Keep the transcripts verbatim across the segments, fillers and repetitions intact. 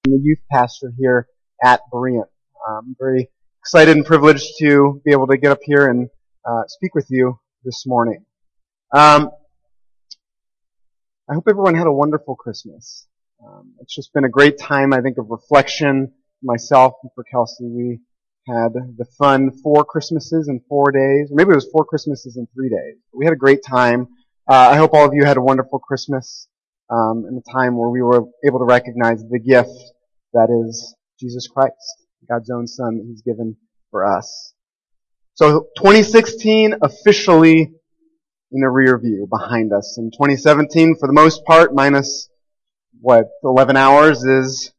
I'm the youth pastor here at Berean. I'm very excited and privileged to be able to get up here and uh, speak with you this morning. Um, I hope everyone had a wonderful Christmas. Um, it's just been a great time, I think, of reflection. Myself and for Kelsey, we had the fun four Christmases in four days. Or maybe it was four Christmases in three days. We had a great time. Uh, I hope all of you had a wonderful Christmas um, in a time where we were able to recognize the gift that is Jesus Christ, God's own Son that He's given for us. So twenty sixteen officially in the rear view behind us. And twenty seventeen, for the most part, minus, what, eleven hours is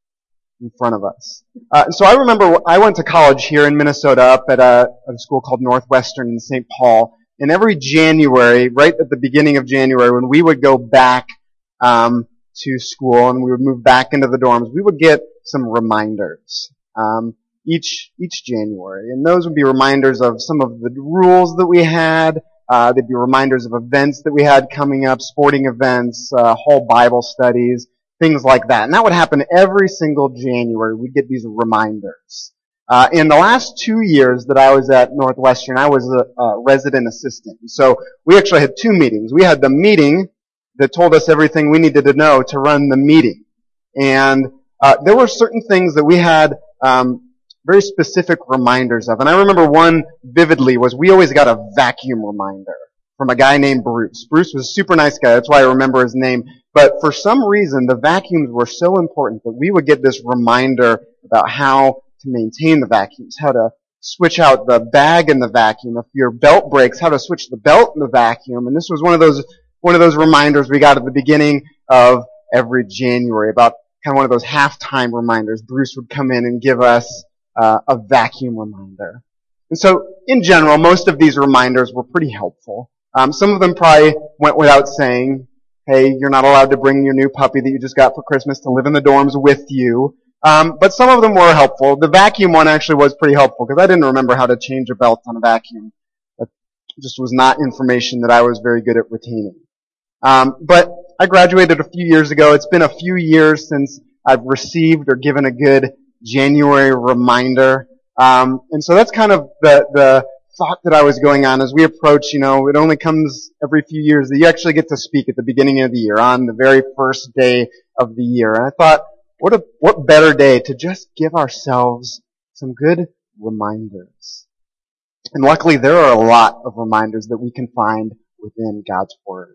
in front of us. Uh, so I remember I went to college here in Minnesota up at a, at a school called Northwestern in Saint Paul. And every January, right at the beginning of January, when we would go back um, to school and we would move back into the dorms, we would get some reminders um, each each January. And those would be reminders of some of the rules that we had. Uh, they'd be reminders of events that we had coming up, sporting events, uh, whole Bible studies, things like that. And that would happen every single January. We'd get these reminders. Uh, in the last two years that I was at Northwestern, I was a, a resident assistant. So we actually had two meetings. We had the meeting that told us everything we needed to know to run the meeting. And uh, there were certain things that we had um, very specific reminders of. And I remember one vividly was we always got a vacuum reminder from a guy named Bruce. Bruce was a super nice guy. That's why I remember his name. But for some reason, the vacuums were so important that we would get this reminder about how to maintain the vacuums, how to switch out the bag in the vacuum. If your belt breaks, how to switch the belt in the vacuum. And this was one of those one of those reminders we got at the beginning of every January, about kind of one of those halftime reminders. Bruce would come in and give us uh, a vacuum reminder. And so, in general, most of these reminders were pretty helpful. Um, some of them probably went without saying, hey, you're not allowed to bring your new puppy that you just got for Christmas to live in the dorms with you. Um, but some of them were helpful. The vacuum one actually was pretty helpful because I didn't remember how to change a belt on a vacuum. That just was not information that I was very good at retaining. Um, but I graduated a few years ago. It's been a few years since I've received or given a good January reminder. Um, and so that's kind of the, the thought that I was going on as we approach, you know, it only comes every few years that you actually get to speak at the beginning of the year, on the very first day of the year. And I thought, What a, what better day to just give ourselves some good reminders. And luckily there are a lot of reminders that we can find within God's Word.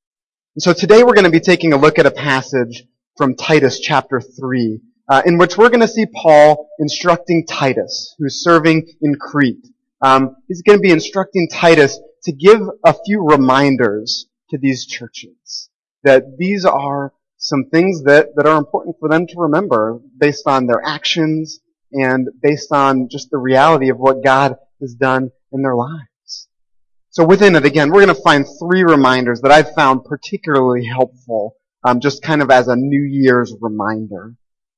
And so today we're going to be taking a look at a passage from Titus chapter three, uh, in which we're going to see Paul instructing Titus, who's serving in Crete. Um, he's going to be instructing Titus to give a few reminders to these churches, that these are some things that, that are important for them to remember based on their actions and based on just the reality of what God has done in their lives. So within it, again, we're going to find three reminders that I've found particularly helpful, um, just kind of as a New Year's reminder.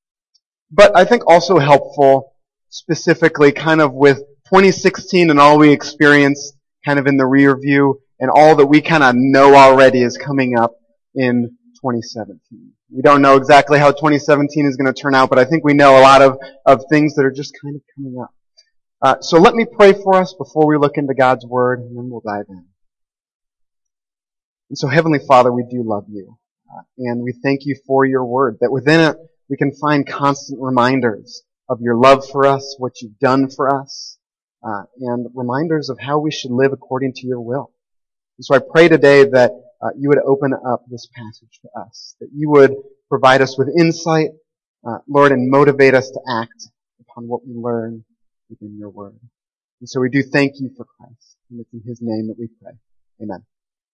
But I think also helpful specifically kind of with twenty sixteen and all we experienced kind of in the rear view and all that we kind of know already is coming up in twenty seventeen. We don't know exactly how twenty seventeen is going to turn out, but I think we know a lot of, of things that are just kind of coming up. Uh, so let me pray for us before we look into God's Word, and then we'll dive in. And so, Heavenly Father, we do love you, uh, and we thank you for your Word, that within it we can find constant reminders of your love for us, what you've done for us, uh, and reminders of how we should live according to your will. And so I pray today that Uh, you would open up this passage to us, that you would provide us with insight, uh, Lord, and motivate us to act upon what we learn within your word. And so we do thank you for Christ, and it's in his name that we pray. Amen.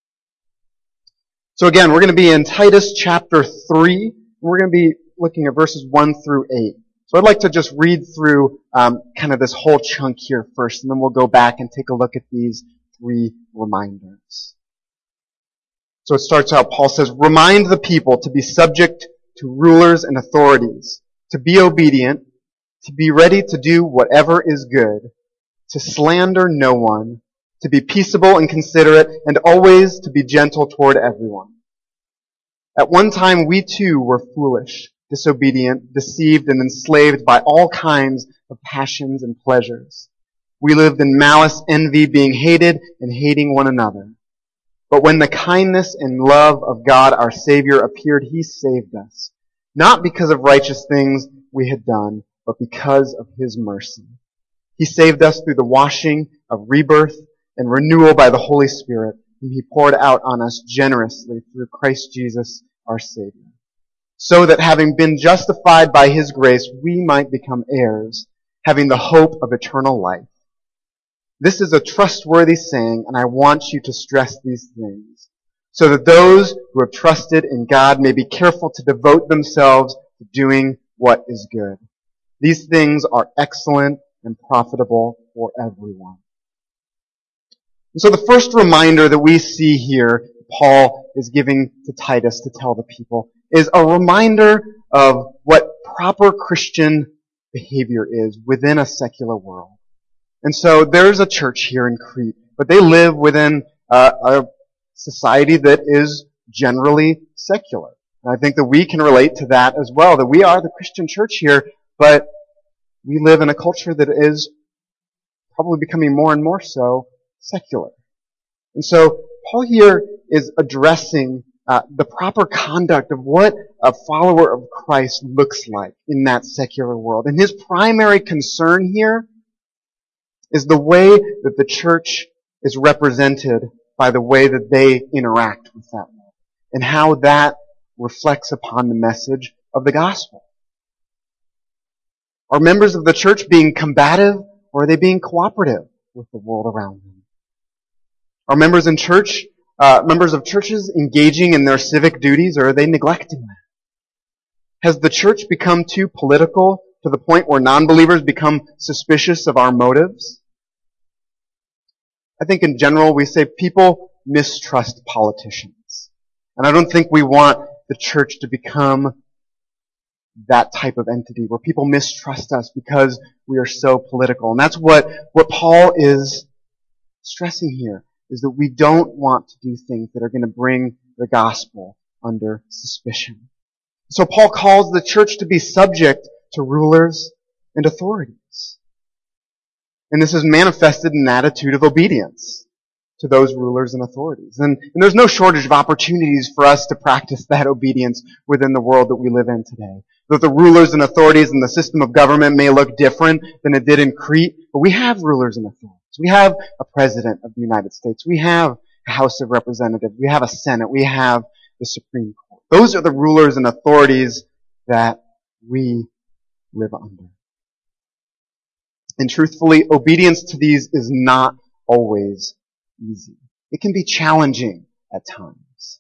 So again, we're going to be in Titus chapter three, and we're going to be looking at verses one through eight. So I'd like to just read through um, kind of this whole chunk here first, and then we'll go back and take a look at these three reminders. So it starts out, Paul says, remind the people to be subject to rulers and authorities, to be obedient, to be ready to do whatever is good, to slander no one, to be peaceable and considerate, and always to be gentle toward everyone. At one time we too were foolish, disobedient, deceived, and enslaved by all kinds of passions and pleasures. We lived in malice, envy, being hated, and hating one another. But when the kindness and love of God our Savior appeared, He saved us, not because of righteous things we had done, but because of His mercy. He saved us through the washing of rebirth and renewal by the Holy Spirit, whom He poured out on us generously through Christ Jesus our Savior, so that having been justified by His grace, we might become heirs, having the hope of eternal life. This is a trustworthy saying, and I want you to stress these things, so that those who have trusted in God may be careful to devote themselves to doing what is good. These things are excellent and profitable for everyone. And so the first reminder that we see here, Paul is giving to Titus to tell the people, is a reminder of what proper Christian behavior is within a secular world. And so there's a church here in Crete, but they live within uh, a society that is generally secular. And I think that we can relate to that as well, that we are the Christian church here, but we live in a culture that is probably becoming more and more so secular. And so Paul here is addressing uh, the proper conduct of what a follower of Christ looks like in that secular world. And his primary concern here is the way that the church is represented by the way that they interact with that world, and how that reflects upon the message of the gospel. Are members of the church being combative, or are they being cooperative with the world around them? Are members in church, uh, members of churches engaging in their civic duties, or are they neglecting that? Has the church become too political to the point where non-believers become suspicious of our motives? I think in general we say people mistrust politicians. And I don't think we want the church to become that type of entity where people mistrust us because we are so political. And that's what, what Paul is stressing here, is that we don't want to do things that are going to bring the gospel under suspicion. So Paul calls the church to be subject to rulers and authorities. And this is manifested in an attitude of obedience to those rulers and authorities. And, and there's no shortage of opportunities for us to practice that obedience within the world that we live in today. That the rulers and authorities and the system of government may look different than it did in Crete, but we have rulers and authorities. We have a president of the United States. We have a House of Representatives. We have a Senate. We have the Supreme Court. Those are the rulers and authorities that we live under. And truthfully, obedience to these is not always easy. It can be challenging at times.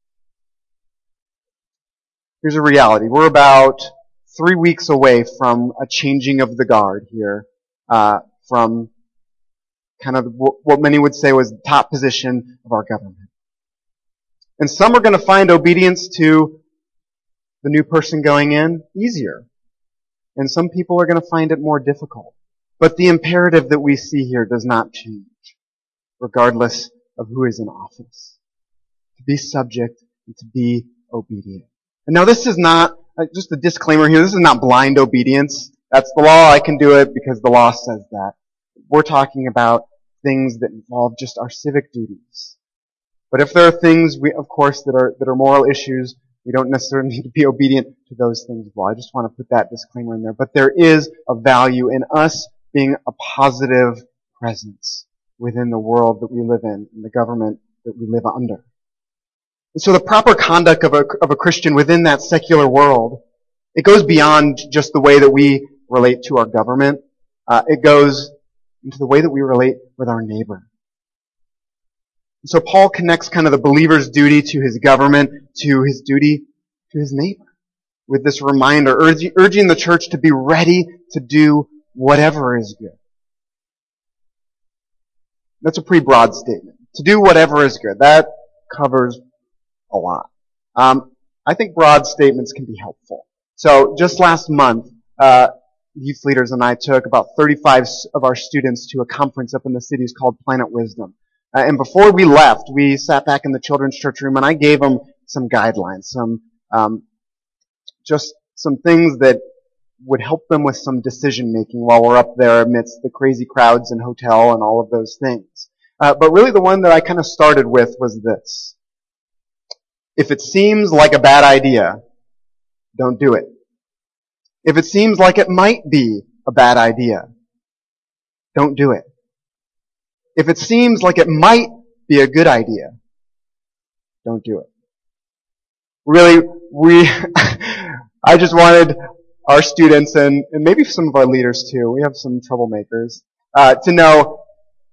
Here's a reality. We're about three weeks away from a changing of the guard here, uh, from kind of what many would say was the top position of our government. And some are going to find obedience to the new person going in easier. And some people are going to find it more difficult. But the imperative that we see here does not change, regardless of who is in office. To be subject and to be obedient. And now this is not, just a disclaimer here, this is not blind obedience. That's the law, I can do it because the law says that. We're talking about things that involve just our civic duties. But if there are things, we, of course, that are, that are moral issues, we don't necessarily need to be obedient to those things as well. I just want to put that disclaimer in there. But there is a value in us being a positive presence within the world that we live in, in the government that we live under. And so the proper conduct of a, of a Christian within that secular world, it goes beyond just the way that we relate to our government. Uh, it goes into the way that we relate with our neighbor. And so Paul connects kind of the believer's duty to his government to his duty to his neighbor with this reminder, urging, urging the church to be ready to do whatever is good. That's a pretty broad statement. To do whatever is good. That covers a lot. Um, I think broad statements can be helpful. So just last month, uh, youth leaders and I took about thirty-five of our students to a conference up in the cities called Planet Wisdom. Uh, and before we left, we sat back in the children's church room and I gave them some guidelines, some um, just some things that would help them with some decision making while we're up there amidst the crazy crowds and hotel and all of those things. Uh, but really the one that I kind of started with was this. If it seems like a bad idea, don't do it. If it seems like it might be a bad idea, don't do it. If it seems like it might be a good idea, don't do it. Really, we, I just wanted our students and, and maybe some of our leaders too, we have some troublemakers, uh, to know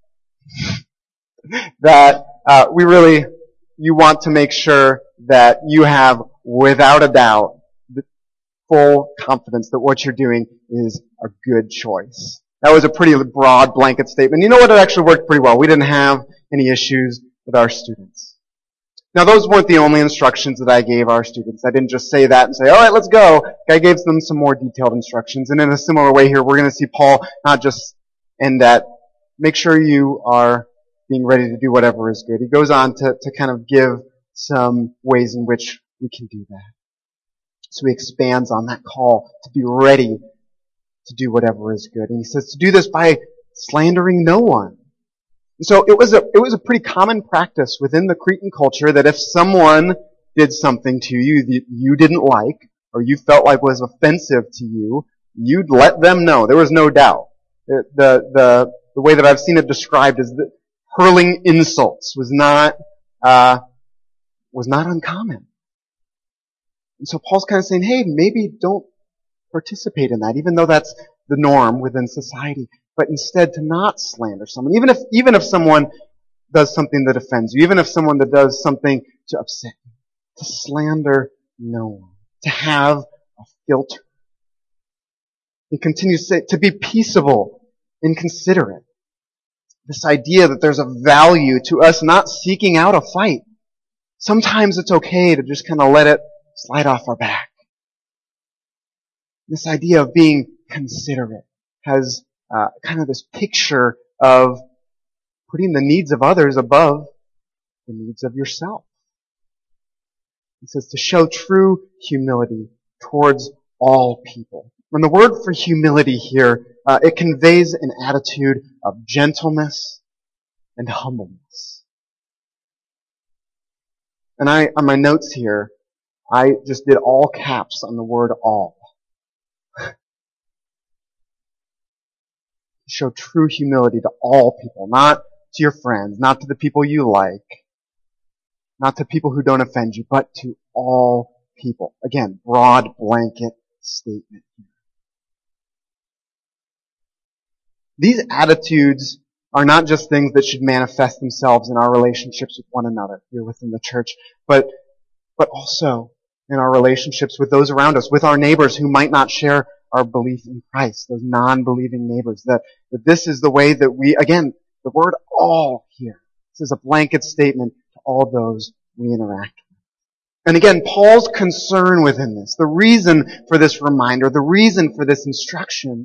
that uh, we really, you want to make sure that you have, without a doubt, the full confidence that what you're doing is a good choice. That was a pretty broad blanket statement. You know what? It actually worked pretty well. We didn't have any issues with our students. Now, those weren't the only instructions that I gave our students. I didn't just say that and say, all right, let's go. I gave them some more detailed instructions. And in a similar way here, we're going to see Paul not just end at, make sure you are being ready to do whatever is good. He goes on to, to kind of give some ways in which we can do that. So he expands on that call to be ready to do whatever is good. And he says to do this by slandering no one. So it was a, it was a pretty common practice within the Cretan culture that if someone did something to you that you didn't like, or you felt like was offensive to you, you'd let them know. There was no doubt. The, the, the, the way that I've seen it described is that hurling insults was not, uh, was not uncommon. And so Paul's kind of saying, hey, maybe don't participate in that, even though that's the norm within society. But instead to not slander someone, even if, even if someone does something that offends you, even if someone that does something to upset you, to slander no one, to have a filter. He continues to say, to be peaceable and considerate. This idea that there's a value to us not seeking out a fight. Sometimes it's okay to just kind of let it slide off our back. This idea of being considerate has uh, kind of this picture of putting the needs of others above the needs of yourself. He says to show true humility towards all people. And the word for humility here, uh, it conveys an attitude of gentleness and humbleness. And I, on my notes here, I just did all caps on the word all. Show true humility to all people, not to your friends, not to the people you like, not to people who don't offend you, but to all people. Again, broad blanket statement here. These attitudes are not just things that should manifest themselves in our relationships with one another here within the church, but, but also in our relationships with those around us, with our neighbors who might not share our belief in Christ, those non-believing neighbors, that, that this is the way that we, again, the word all here, this is a blanket statement to all those we interact with. And again, Paul's concern within this, the reason for this reminder, the reason for this instruction,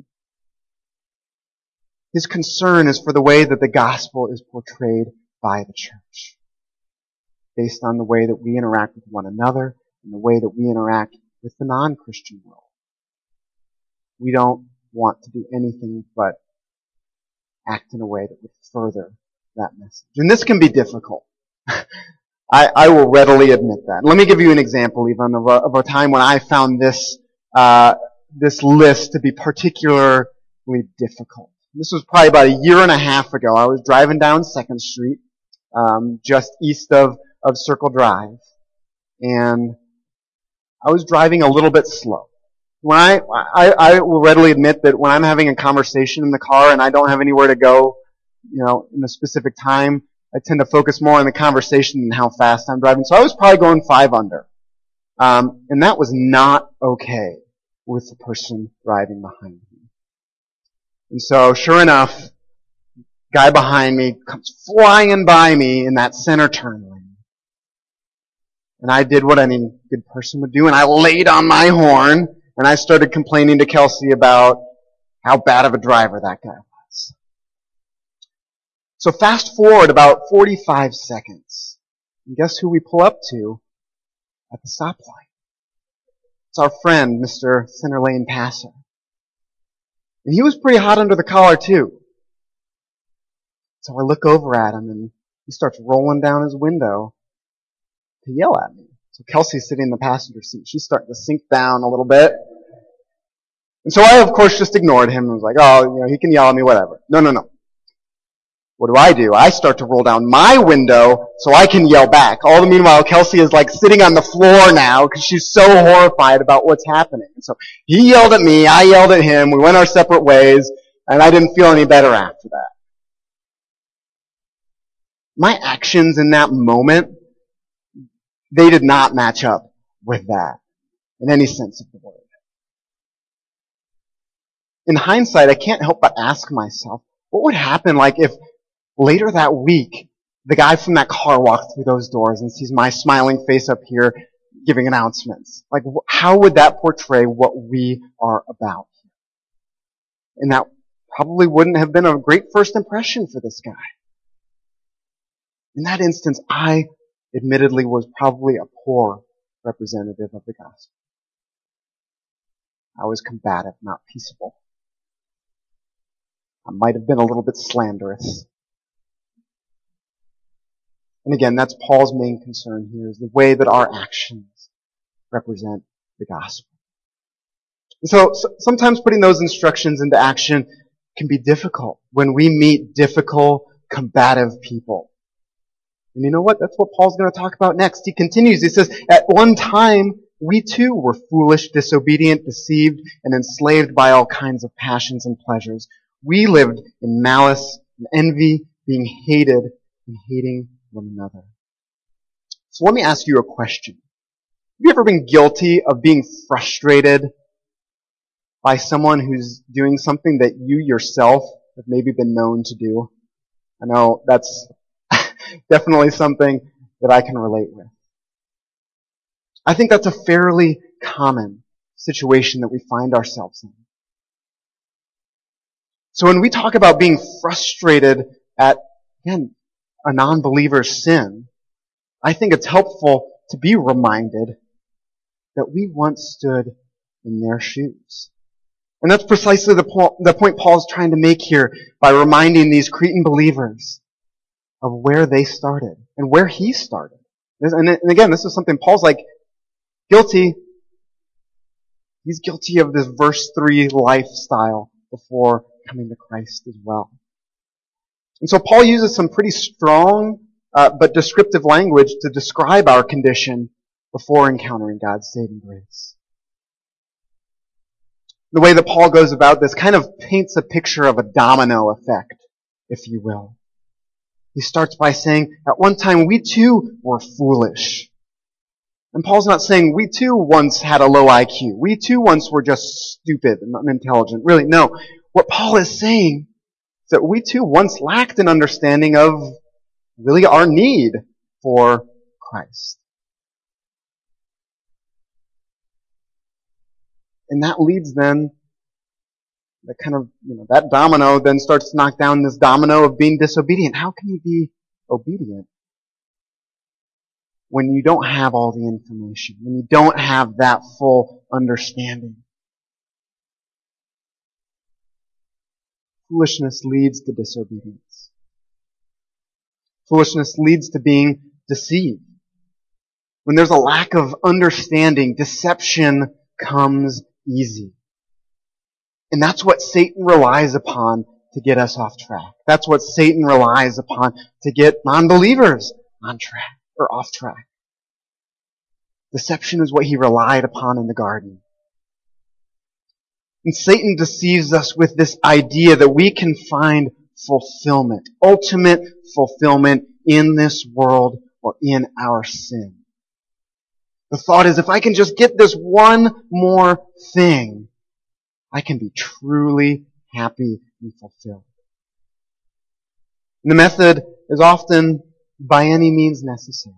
his concern is for the way that the gospel is portrayed by the church, based on the way that we interact with one another and the way that we interact with the non-Christian world. We don't want to do anything but act in a way that would further that message. And this can be difficult. I, I will readily admit that. Let me give you an example even of a, of a time when I found this, uh, this list to be particularly difficult. This was probably about a year and a half ago. I was driving down Second Street, um, just east of, of Circle Drive, and I was driving a little bit slow. When I, I, I will readily admit that when I'm having a conversation in the car and I don't have anywhere to go, you know, in a specific time, I tend to focus more on the conversation than how fast I'm driving. So I was probably going five under. Um, and that was not okay with the person driving behind me. And so, sure enough, guy behind me comes flying by me in that center turn lane. And I did what any good person would do, and I laid on my horn, and I started complaining to Kelsey about how bad of a driver that guy was. So fast forward about forty-five seconds. And guess who we pull up to at the stoplight? It's our friend, Mister Center Lane Passer. And he was pretty hot under the collar too. So I look over at him and he starts rolling down his window to yell at me. So Kelsey's sitting in the passenger seat. She's starting to sink down a little bit. And so I, of course, just ignored him and was like, oh, you know, he can yell at me, whatever. No, no, no. What do I do? I start to roll down my window so I can yell back. All the meanwhile, Kelsey is like sitting on the floor now because she's so horrified about what's happening. And so he yelled at me, I yelled at him, we went our separate ways, and I didn't feel any better after that. My actions in that moment, they did not match up with that in any sense of the word. In hindsight, I can't help but ask myself, what would happen like if later that week, the guy from that car walked through those doors and sees my smiling face up here giving announcements? Like, how would that portray what we are about? And that probably wouldn't have been a great first impression for this guy. In that instance, I admittedly was probably a poor representative of the gospel. I was combative, not peaceable. I might have been a little bit slanderous. And again, that's Paul's main concern here, is the way that our actions represent the gospel. And so, so sometimes putting those instructions into action can be difficult when we meet difficult, combative people. And you know what? That's what Paul's going to talk about next. He continues. He says, at one time, we too were foolish, disobedient, deceived, and enslaved by all kinds of passions and pleasures. We lived in malice and envy, being hated and hating one another. So let me ask you a question. Have you ever been guilty of being frustrated by someone who's doing something that you yourself have maybe been known to do? I know that's definitely something that I can relate with. I think that's a fairly common situation that we find ourselves in. So when we talk about being frustrated at, again, a non-believer's sin, I think it's helpful to be reminded that we once stood in their shoes. And that's precisely the, po- the point Paul's trying to make here by reminding these Cretan believers of where they started and where he started. And, and again, this is something Paul's like, guilty. He's guilty of this verse three lifestyle before coming to Christ as well. And so Paul uses some pretty strong uh, but descriptive language to describe our condition before encountering God's saving grace. The way that Paul goes about this kind of paints a picture of a domino effect, if you will. He starts by saying, at one time we too were foolish. And Paul's not saying we too once had a low I Q. We too once were just stupid and unintelligent. Really, no. What Paul is saying is that we too once lacked an understanding of really our need for Christ. And that leads then, that kind of, you know, that domino then starts to knock down this domino of being disobedient. How can you be obedient when you don't have all the information, when you don't have that full understanding? Foolishness leads to disobedience. Foolishness leads to being deceived. When there's a lack of understanding, deception comes easy. And that's what Satan relies upon to get us off track. That's what Satan relies upon to get non-believers on track or off track. Deception is what he relied upon in the garden. And Satan deceives us with this idea that we can find fulfillment, ultimate fulfillment in this world or in our sin. The thought is, if I can just get this one more thing, I can be truly happy and fulfilled. And the method is often by any means necessary.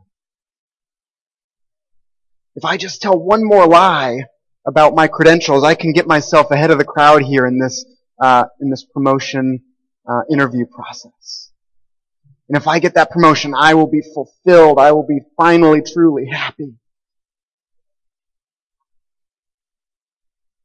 If I just tell one more lie about my credentials, I can get myself ahead of the crowd here in this uh, in this promotion uh, interview process. And if I get that promotion, I will be fulfilled. I will be finally, truly happy.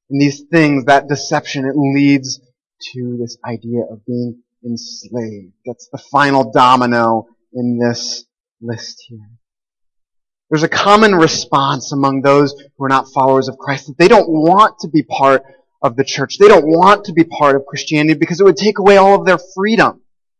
And these things, that deception, it leads to this idea of being enslaved. That's the final domino in this list here. There's a common response among those who are not followers of Christ that they don't want to be part of the church. They don't want to be part of Christianity because it would take away all of their freedom.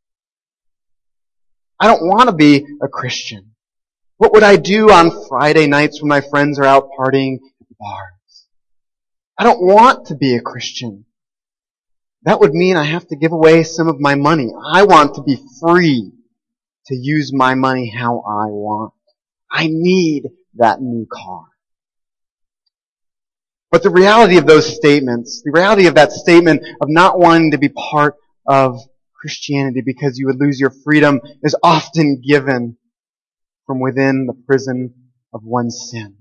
I don't want to be a Christian. What would I do on Friday nights when my friends are out partying at the bars? I don't want to be a Christian. That would mean I have to give away some of my money. I want to be free to use my money how I want. I need that new car. But the reality of those statements, the reality of that statement of not wanting to be part of Christianity because you would lose your freedom is often given from within the prison of one's sin.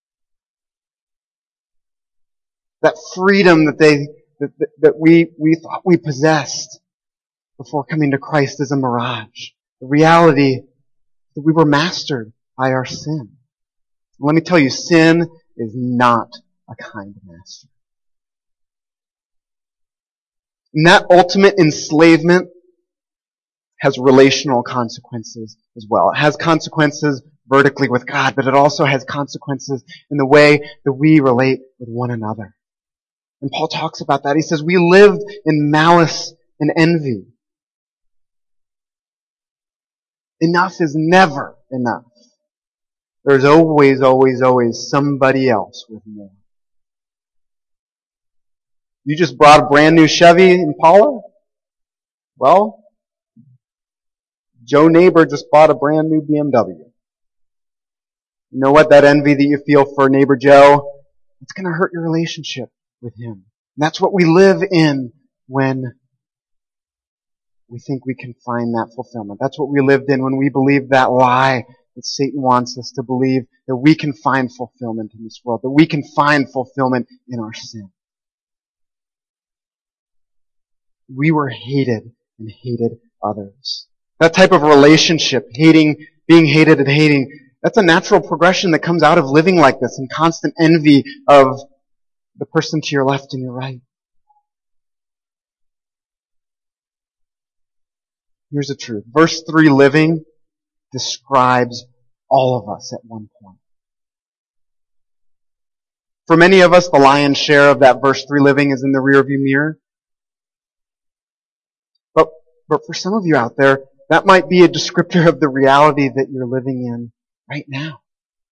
That freedom that they that, that, that we we thought we possessed before coming to Christ is a mirage. The reality that we were mastered by our sin. And let me tell you, sin is not a kind master. And that ultimate enslavement has relational consequences as well. It has consequences vertically with God, but it also has consequences in the way that we relate with one another. And Paul talks about that. He says, we lived in malice and envy. Enough is never enough. There's always, always, always somebody else with more. You just bought a brand new Chevy Impala? Well, Joe Neighbor just bought a brand new B M W. You know what? That envy that you feel for neighbor Joe, it's going to hurt your relationship with him. And that's what we live in when we think we can find that fulfillment. That's what we lived in when we believed that lie that Satan wants us to believe, that we can find fulfillment in this world, that we can find fulfillment in our sin. We were hated and hated others. That type of relationship, hating, being hated and hating, that's a natural progression that comes out of living like this in constant envy of the person to your left and your right. Here's the truth. Verse three, living, describes all of us at one point. For many of us, the lion's share of that verse three living is in the rearview mirror. But, but for some of you out there, that might be a descriptor of the reality that you're living in right now.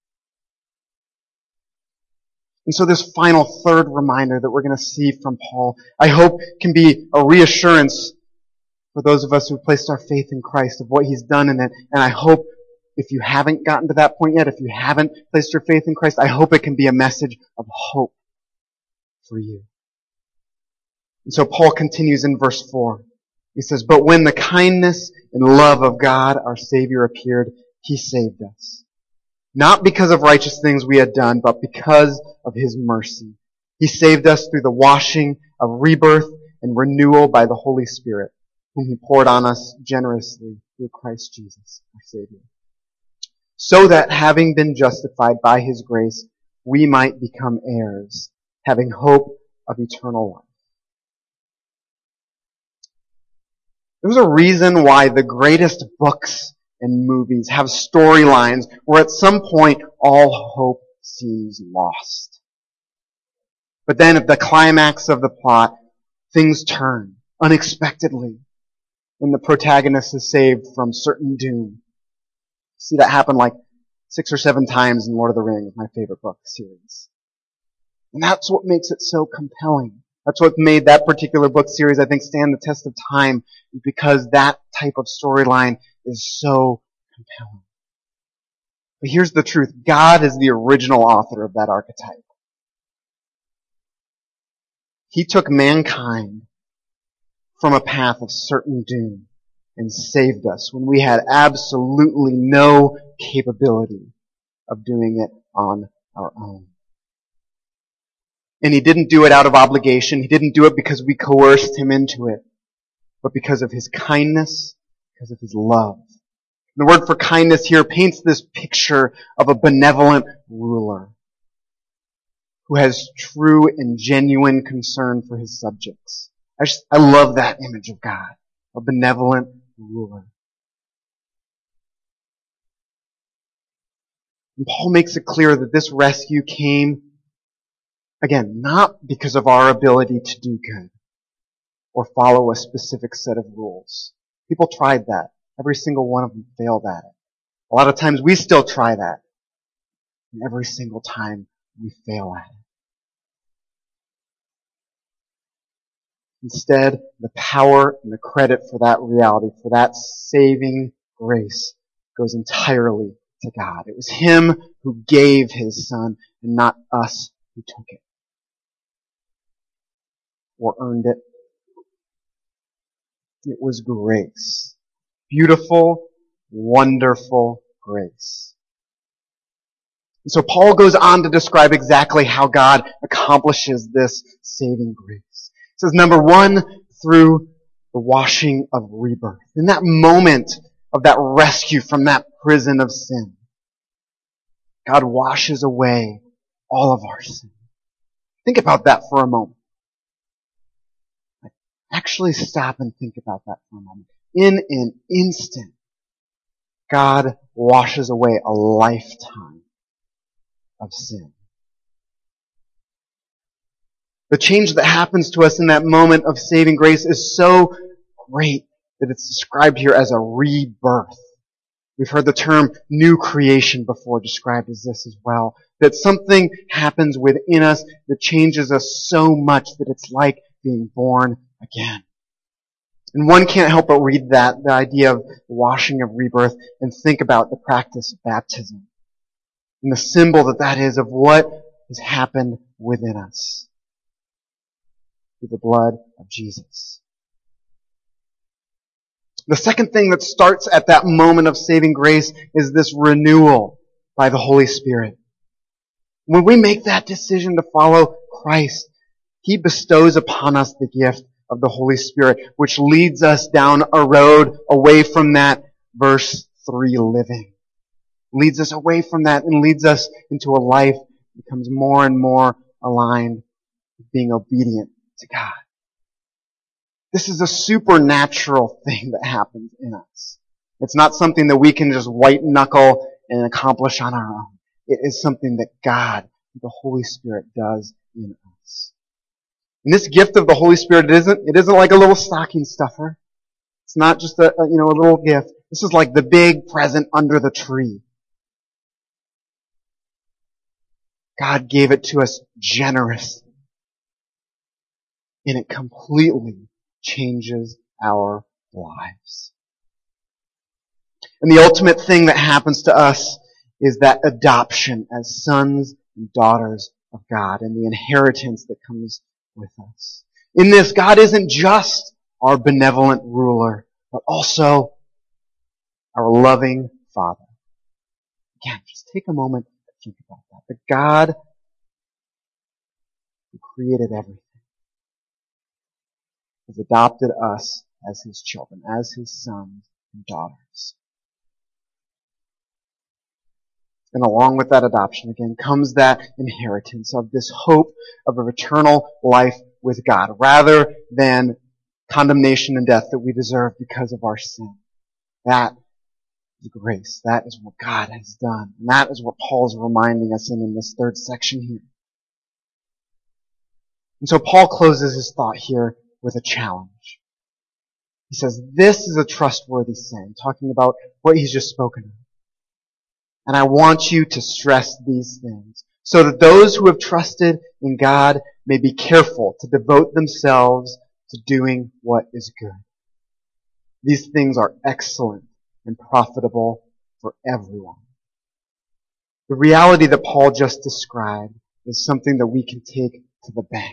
And so this final third reminder that we're going to see from Paul, I hope can be a reassurance for those of us who have placed our faith in Christ of what He's done in it. And I hope if you haven't gotten to that point yet, if you haven't placed your faith in Christ, I hope it can be a message of hope for you. And so Paul continues in verse four. He says, but when the kindness and love of God, our Savior, appeared, He saved us. Not because of righteous things we had done, but because of His mercy. He saved us through the washing of rebirth and renewal by the Holy Spirit, whom He poured on us generously through Christ Jesus, our Savior. So that having been justified by His grace, we might become heirs, having hope of eternal life. There's a reason why the greatest books and movies have storylines where at some point all hope seems lost. But then at the climax of the plot, things turn unexpectedly and the protagonist is saved from certain doom. See that happen like six or seven times in Lord of the Rings, my favorite book series. And that's what makes it so compelling. That's what made that particular book series, I think, stand the test of time, because that type of storyline is so compelling. But here's the truth. God is the original author of that archetype. He took mankind from a path of certain doom and saved us when we had absolutely no capability of doing it on our own. And He didn't do it out of obligation. He didn't do it because we coerced Him into it, but because of His kindness, because of His love. The word for kindness here paints this picture of a benevolent ruler who has true and genuine concern for his subjects. I just, I love that image of God, a benevolent ruler. And Paul makes it clear that this rescue came, again, not because of our ability to do good or follow a specific set of rules. People tried that. Every single one of them failed at it. A lot of times we still try that. And every single time we fail at it. Instead, the power and the credit for that reality, for that saving grace, goes entirely to God. It was Him who gave His Son, and not us who took it or earned it. It was grace. Beautiful, wonderful grace. And so Paul goes on to describe exactly how God accomplishes this saving grace. He says, number one, through the washing of rebirth. In that moment of that rescue from that prison of sin, God washes away all of our sin. Think about that for a moment. Actually stop and think about that for a moment. In an instant, God washes away a lifetime of sin. The change that happens to us in that moment of saving grace is so great that it's described here as a rebirth. We've heard the term new creation before described as this as well. That something happens within us that changes us so much that it's like being born again. And one can't help but read that, the idea of washing of rebirth, and think about the practice of baptism. And the symbol that that is of what has happened within us through the blood of Jesus. The second thing that starts at that moment of saving grace is this renewal by the Holy Spirit. When we make that decision to follow Christ, He bestows upon us the gift of the Holy Spirit, which leads us down a road away from that verse three living. Leads us away from that and leads us into a life that becomes more and more aligned with being obedient to God. This is a supernatural thing that happens in us. It's not something that we can just white knuckle and accomplish on our own. It is something that God, the Holy Spirit, does in us. And this gift of the Holy Spirit, it isn't, it isn't like a little stocking stuffer. It's not just a, a, you know, a little gift. This is like the big present under the tree. God gave it to us generously. And it completely changes our lives. And the ultimate thing that happens to us is that adoption as sons and daughters of God and the inheritance that comes with us. In this, God isn't just our benevolent ruler, but also our loving Father. Again, just take a moment to think about that. The God who created everything has adopted us as His children, as His sons and daughters. And along with that adoption, again, comes that inheritance of this hope of an eternal life with God, rather than condemnation and death that we deserve because of our sin. That is grace. That is what God has done. And that is what Paul's reminding us in, in this third section here. And so Paul closes his thought here with a challenge. He says, this is a trustworthy saying, talking about what he's just spoken of. And I want you to stress these things so that those who have trusted in God may be careful to devote themselves to doing what is good. These things are excellent and profitable for everyone. The reality that Paul just described is something that we can take to the bank.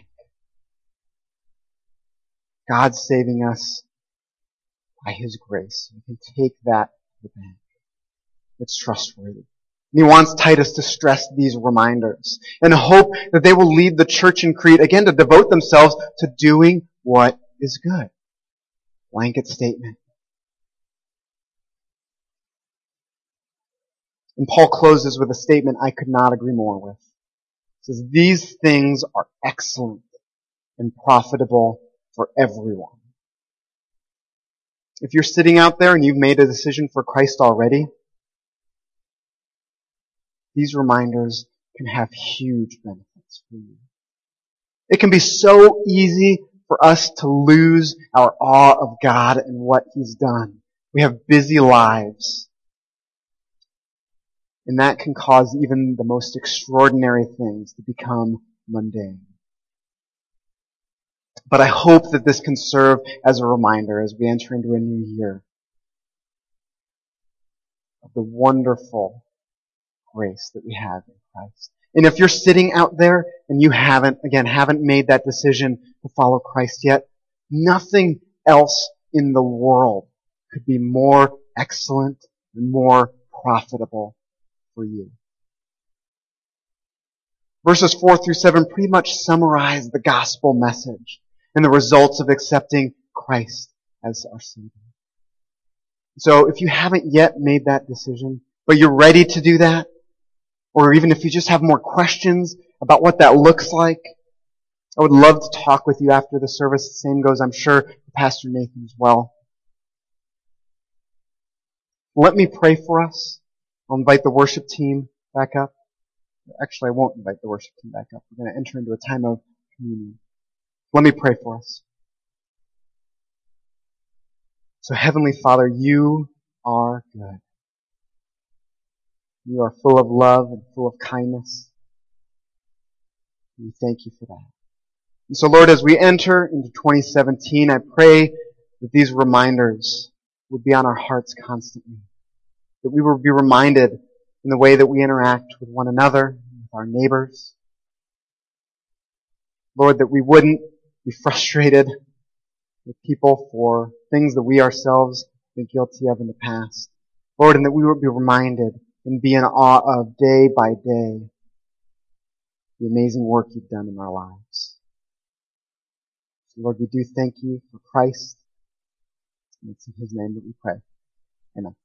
God's saving us by His grace. We can take that to the bank. It's trustworthy. And he wants Titus to stress these reminders and hope that they will lead the church in Crete, again, to devote themselves to doing what is good. Blanket statement. And Paul closes with a statement I could not agree more with. says, these things are excellent and profitable for everyone. If you're sitting out there and you've made a decision for Christ already, these reminders can have huge benefits for you. It can be so easy for us to lose our awe of God and what He's done. We have busy lives. And that can cause even the most extraordinary things to become mundane. But I hope that this can serve as a reminder as we enter into a new year of the wonderful grace that we have in Christ. And if you're sitting out there and you haven't, again, haven't made that decision to follow Christ yet, nothing else in the world could be more excellent and more profitable for you. Verses four through seven pretty much summarize the gospel message and the results of accepting Christ as our Savior. So if you haven't yet made that decision, but you're ready to do that, or even if you just have more questions about what that looks like, I would love to talk with you after the service. The same goes, I'm sure, for Pastor Nathan as well. Let me pray for us. I'll invite the worship team back up. Actually, I won't invite the worship team back up. We're going to enter into a time of communion. Let me pray for us. So, Heavenly Father, you are good. You are full of love and full of kindness. We thank you for that. And so, Lord, as we enter into twenty seventeen, I pray that these reminders would be on our hearts constantly. That we will be reminded in the way that we interact with one another, with our neighbors. Lord, that we wouldn't be frustrated with people for things that we ourselves have been guilty of in the past. Lord, and that we would be reminded and be in awe of day by day the amazing work you've done in our lives. So Lord, we do thank you for Christ. And it's in His name that we pray. Amen.